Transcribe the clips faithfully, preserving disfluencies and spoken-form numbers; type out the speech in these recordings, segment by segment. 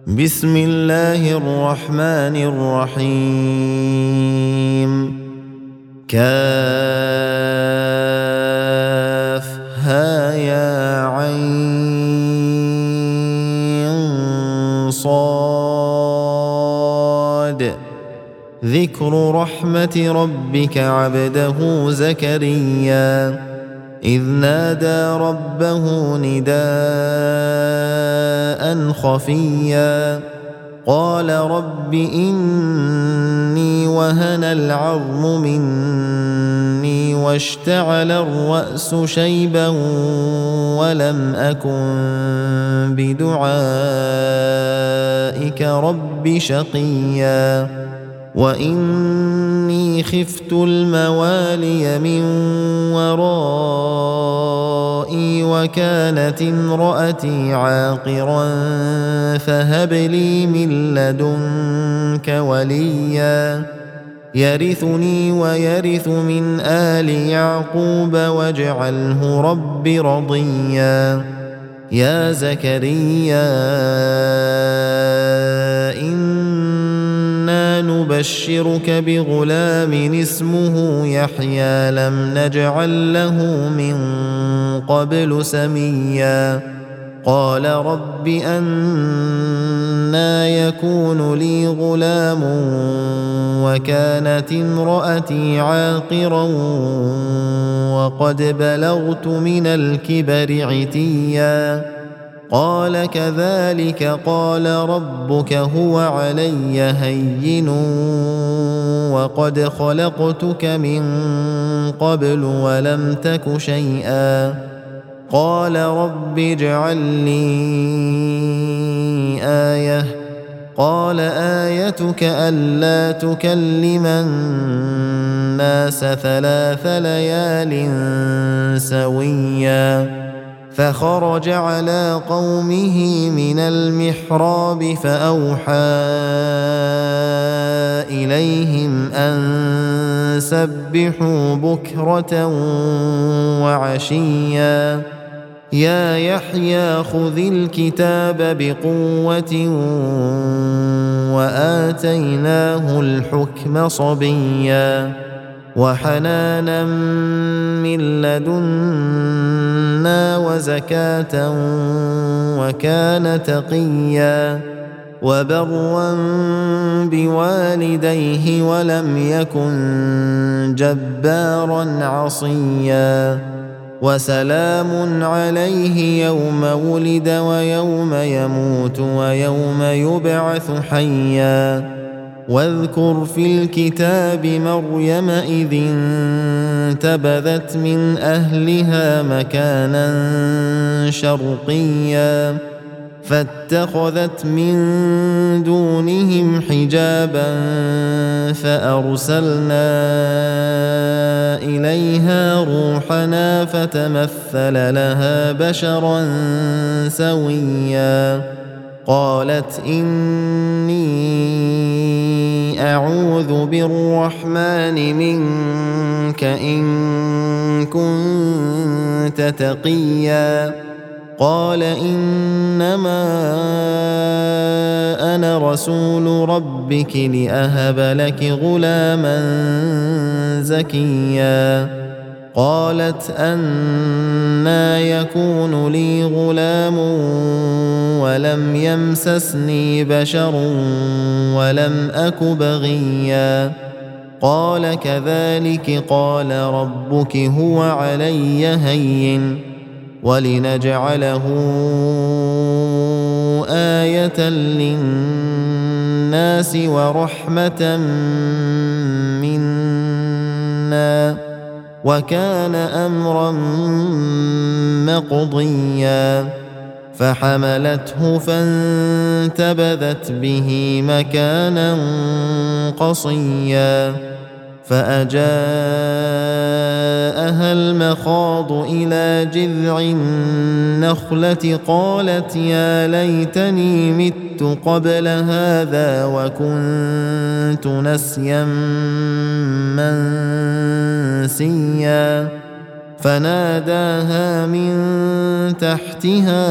بسم الله الرحمن الرحيم كافها يا عين صاد ذكر رحمة ربك عبده زكريا إذ نادى ربه نداء خفيا قال رب إني وهن العظم مني واشتعل الرأس شيبا ولم أكن بدعائك رب شقيا وإني خفت الموالي من ورائي وكانت امرأتي عاقرا فهب لي من لدنك وليا يرثني ويرث من آل يعقوب واجعله رب رضيا يا زكريا إنا نبشرك بغلام اسمه يحيى لم نجعل له من قبل سميا قال رب أنى يكون لي غلام وكانت امرأتي عاقرا وقد بلغت من الكبر عتيا قال كذلك قال ربك هو علي هين وقد خلقتك من قبل ولم تك شيئا قال رب اجعل لي آية قال آيتك ألا تكلم الناس ثلاث ليال سويا فخرج على قومه من المحراب فأوحى إليهم أن سبحوا بكرة وعشيا يا يحيى خذ الكتاب بقوة وآتيناه الحكم صبيا وحنانا من لدنا وزكاة وكان تقيا وبرا بوالديه ولم يكن جبارا عصيا وسلام عليه يوم ولد ويوم يموت ويوم يبعث حيا واذكر في الكتاب مريم إذ انتبذت من أهلها مكانا شرقيا فاتخذت من دونهم حجابا فأرسلنا إليها روحنا فتمثل لها بشرا سويا قالت إني أعوذ بالرحمن منك إن كنت تقيا قال إنما أنا رسول ربك لأهب لك غلاما زكيا قالت أنى يكون لي غلام ولم يمسسني بشر ولم أك بغيا قال كذلك قال ربك هو علي هين ولنجعله آية للناس ورحمة منا وكان أمرا مقضيا فحملته فانتبذت به مكانا قصيا فأجاءها المخاض إلى جذع النخلة قالت يا ليتني مت قبل هذا وكنت نسيا منسيا فناداها من تحتها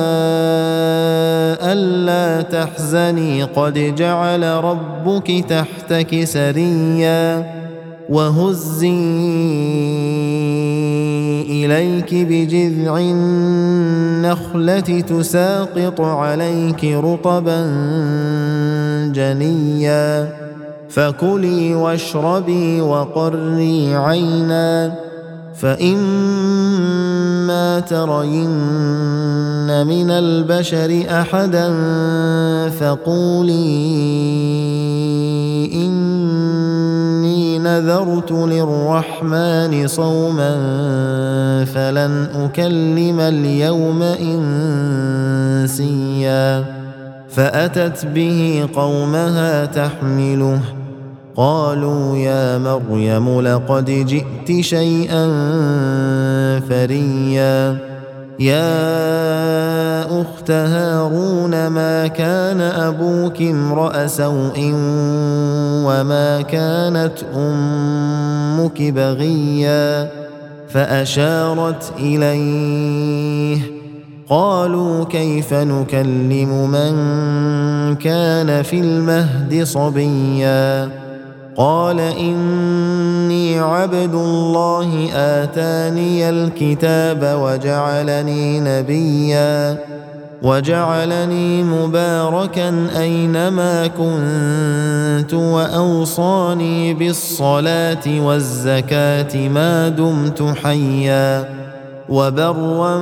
ألا تحزني قد جعل ربك تحتك سريا وهزي إليك بجذع النخلة تساقط عليك رطبا جنيا فكلي واشربي وقري عينا فإما ترين من البشر أحدا فقولي إني نذرت للرحمن صوما فلن أكلم اليوم إنسيا فأتت به قومها تحمله قالوا يا مريم لقد جئت شيئا فريا يا أخت هارون ما كان أبوك امرأ سوء وما كانت أمك بغيا فأشارت إليه قالوا كيف نكلم من كان في المهد صبيا قال إني عبد الله آتاني الكتاب وجعلني نبيا وجعلني مباركا أينما كنت وأوصاني بالصلاة والزكاة ما دمت حيا وبرا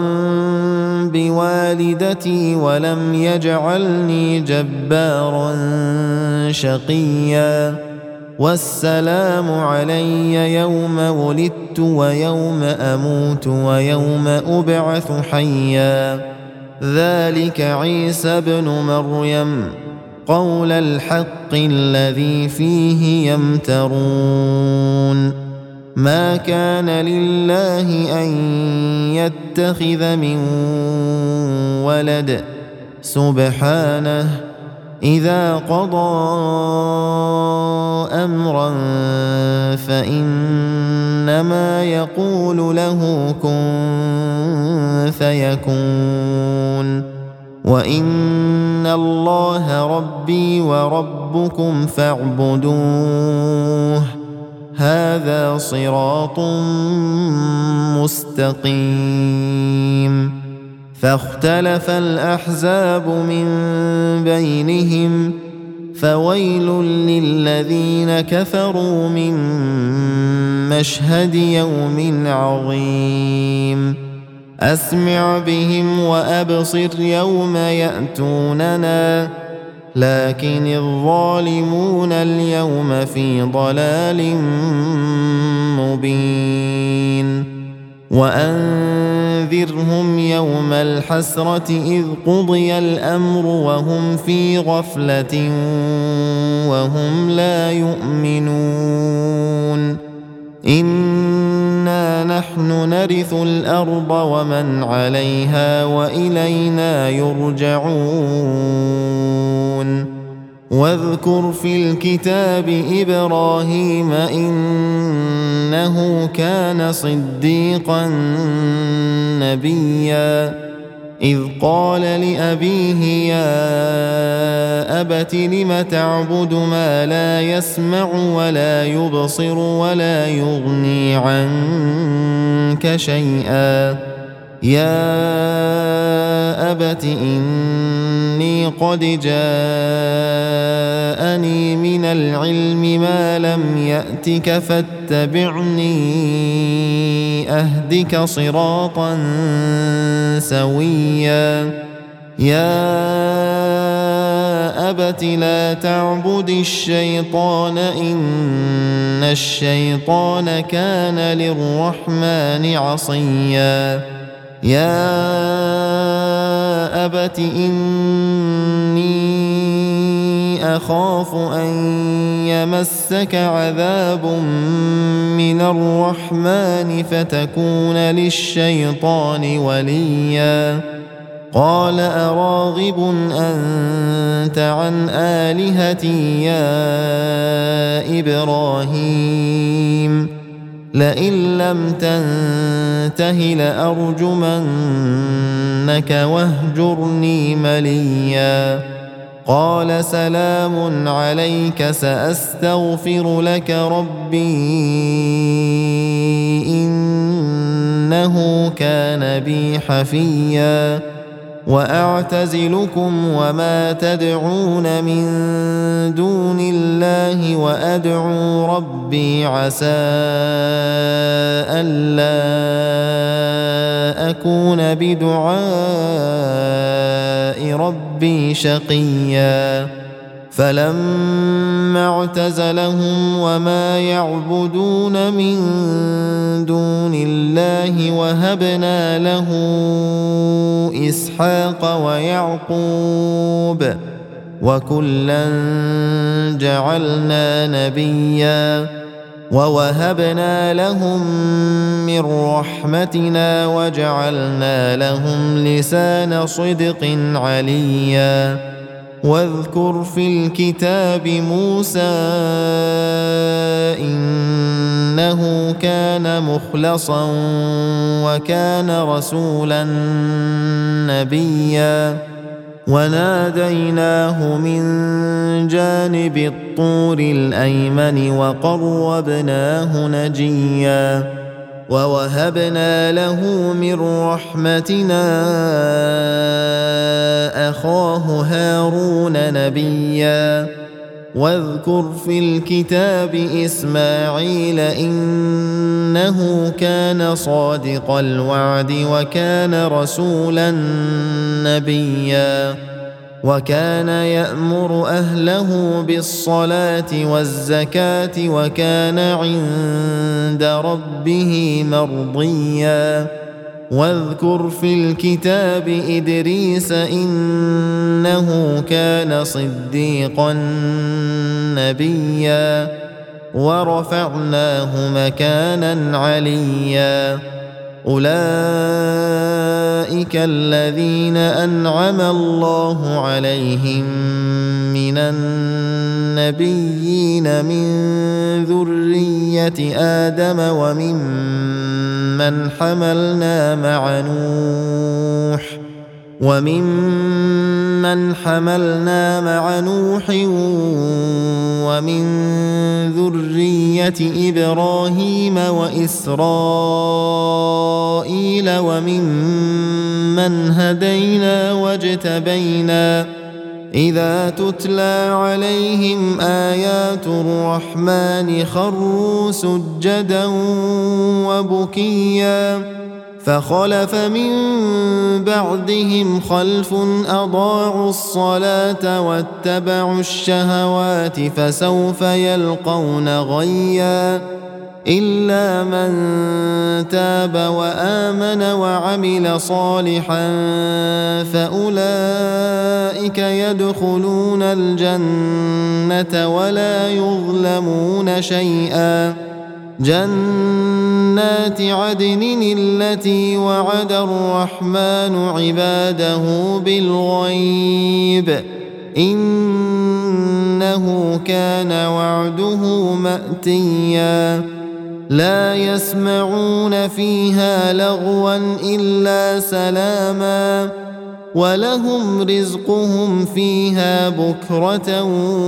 بوالدتي ولم يجعلني جبارا شقيا والسلام علي يوم ولدت ويوم أموت ويوم أبعث حيا ذلك عيسى ابن مريم قول الحق الذي فيه يمترون ما كان لله أن يتخذ من ولد سبحانه إذا قضى أمرا فإنما يقول له كن فيكون وإن الله ربي وربكم فاعبدوه هذا صراط مستقيم فاختلف الأحزاب من بينهم فويل للذين كفروا من مشهد يوم عظيم أسمع بهم وأبصر يوم يأتوننا لكن الظالمون اليوم في ضلال مبين وأنذرهم يوم الحسرة إذ قضي الأمر وهم في غفلة وهم لا يؤمنون إنا نحن نرث الأرض ومن عليها وإلينا يرجعون واذكر في الكتاب إبراهيم إنه كان صديقا نبيا إذ قال لأبيه يا أبت لم تعبد ما لا يسمع ولا يبصر ولا يغني عنك شيئا يا أبت إني قد جاءني من العلم ما لم يأتك فاتبعني أهدك صراطا سويا يا أبت لا تعبد الشيطان إن الشيطان كان للرحمن عصيا يا أبت إني أخاف أن يمسك عذاب من الرحمن فتكون للشيطان وليا قال أراغب أنت عن آلهتي يا إبراهيم لئن لم تنته لأرجمنك واهجرني مليا قال سلام عليك سأستغفر لك ربي إنه كان بي حفيا وأعتزلكم وما تدعون من دون الله وأدعو ربي عسى ألا أكون بدعاء ربي شقيا فلما اعتزلهم وما يعبدون من دون الله وهبنا له إسحاق ويعقوب وكلا جعلنا نبيا ووهبنا لهم من رحمتنا وجعلنا لهم لسان صدق عليا واذكر في الكتاب موسى إنه كان مخلصا وكان رسولا نبيا وناديناه من جانب الطور الأيمن وقربناه نجيا ووهبنا له من رحمتنا أخاه هارون نبيا واذكر في الكتاب إسماعيل إنه كان صادق الوعد وكان رسولا نبيا وكان يأمر أهله بالصلاة والزكاة وكان عند ربه مرضيا واذكر في الكتاب إدريس إنه كان صديقا نبيا ورفعناه مكانا عليا أولئك الذين أنعم الله عليهم من النبيين من ذرية آدم وممن حملنا مع نوح وممن حملنا مع نوح ومن ذرية إبراهيم وإسرائيل وممن هدينا واجتبينا إذا تتلى عليهم آيات الرحمن خروا سجدا وبكيا فخلف من بعدهم خلف أضاعوا الصلاة واتبعوا الشهوات فسوف يلقون غيا إلا من تاب وآمن وعمل صالحا فأولئك يدخلون الجنة ولا يظلمون شيئا جنات عدن التي وعد الرحمن عباده بالغيب إنه كان وعده مأتيا لا يسمعون فيها لغوا إلا سلاما ولهم رزقهم فيها بكرة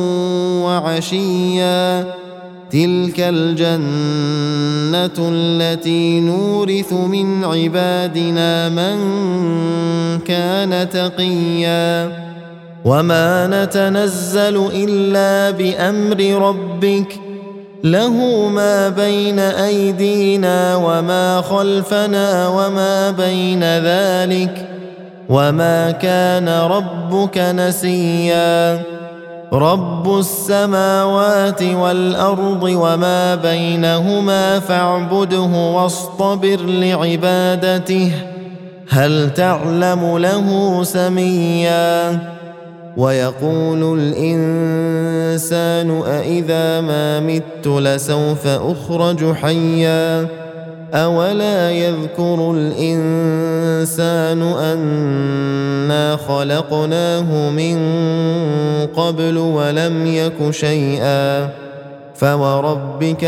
وعشيا تلك الجنة التي نورث من عبادنا من كان تقيا وما نتنزل إلا بأمر ربك له ما بين أيدينا وما خلفنا وما بين ذلك وما كان ربك نسيا رب السماوات والأرض وما بينهما فاعبده واصطبر لعبادته هل تعلم له سميا ويقول الإنسان أإذا ما مت لسوف أخرج حيا أولا يذكر الإنسان أنا خلقناه من قبل ولم يك شيئا فوربك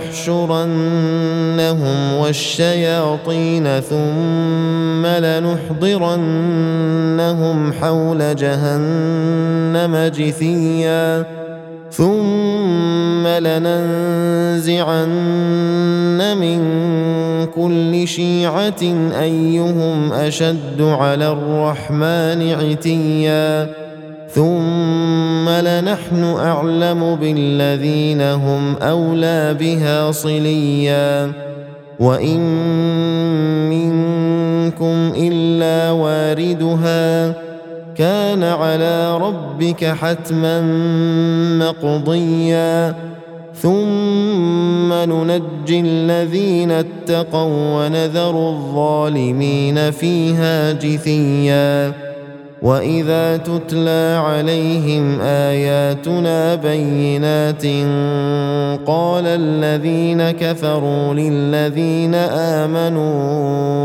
لنحشرنهم والشياطين ثم لنحضرنهم حول جهنم جثيا ثم لننزعن من كل شيعة أيهم أشد على الرحمن عتيا ثم لنحن أعلم بالذين هم أولى بها صليا وإن منكم إلا واردها كان على ربك حتما مقضيا ثم ننجي الذين اتقوا ونذر الظالمين فيها جثيا وإذا تتلى عليهم آياتنا بينات قال الذين كفروا للذين آمنوا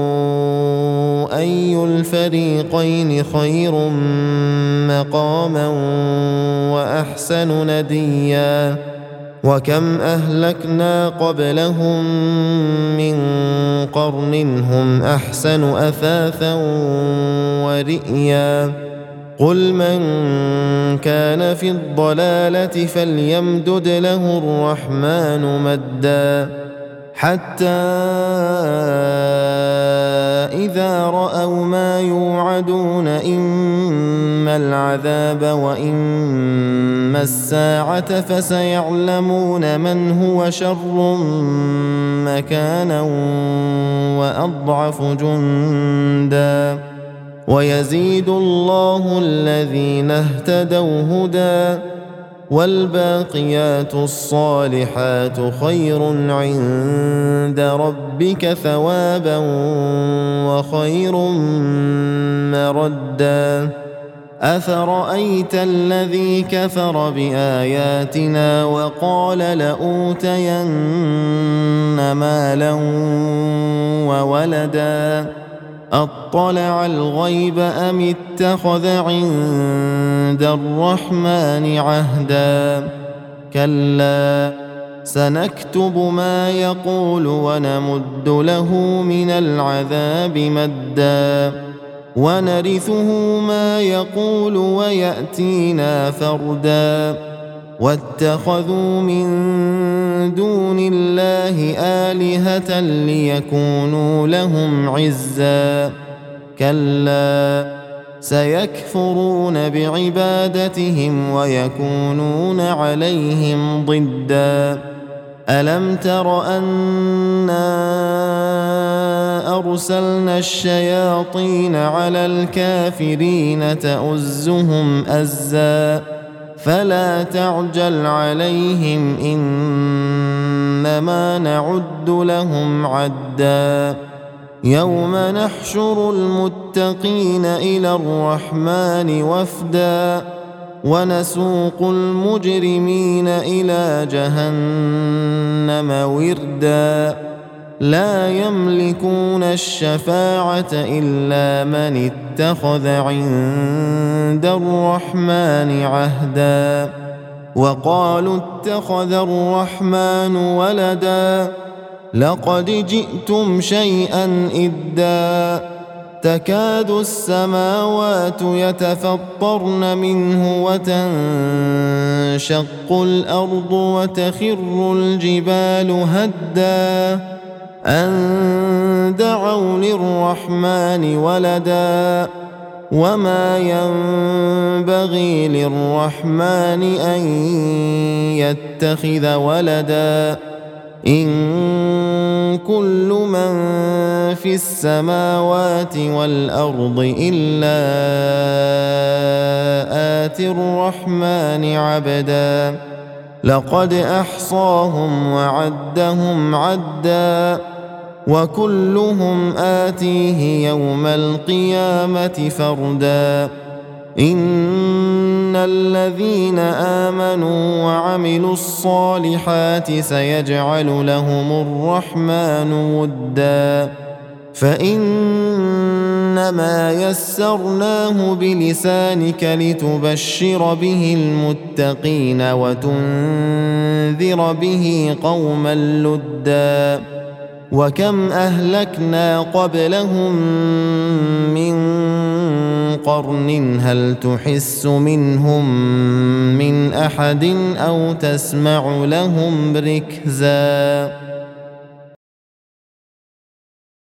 أي الفريقين خير مقاما وأحسن نديا وكم أهلكنا قبلهم من قرن هم أحسن أثاثا ورئيا قل من كان في الضلالة فليمدد له الرحمن مدا حتى إذا رأوا ما يوعدون إما العذاب وإما الساعة فسيعلمون من هو شر مكانا وأضعف جندا ويزيد الله الذين اهتدوا هدى والباقيات الصالحات خير عند ربك ثوابا وخير مردا أفرأيت الذي كفر بآياتنا وقال لأوتين مالا وولدا أطلع الغيب أم اتخذ عند الرحمن عهدا كلا سنكتب ما يقول ونمد له من العذاب مدا ونرثه ما يقول ويأتينا فردا واتخذوا من دون الله آلهة ليكونوا لهم عزا كلا سيكفرون بعبادتهم ويكونون عليهم ضدا ألم تر أنا أرسلنا الشياطين على الكافرين تؤزهم أزا فلا تعجل عليهم إنما نعد لهم عدا يوم نحشر المتقين إلى الرحمن وفدا ونسوق المجرمين إلى جهنم وردا لا يملكون الشفاعة إلا من اتخذ عند الرحمن عهدا وقالوا اتخذ الرحمن ولدا لقد جئتم شيئا إدا تكاد السماوات يتفطرن منه وتنشق الأرض وتخر الجبال هدا أن دعوا للرحمن ولدا وما ينبغي للرحمن أن يتخذ ولدا إن كل من في السماوات والأرض إلا آتي الرحمن عبدا لقد أحصاهم وعدهم عدا وكلهم آتيه يوم القيامة فردا إن الذين آمنوا وعملوا الصالحات سيجعل لهم الرحمن ودا فإن إنما يسرناه بلسانك لتبشر به المتقين وتنذر به قوما لدا وكم أهلكنا قبلهم من قرن هل تحس منهم من أحد أو تسمع لهم ركزا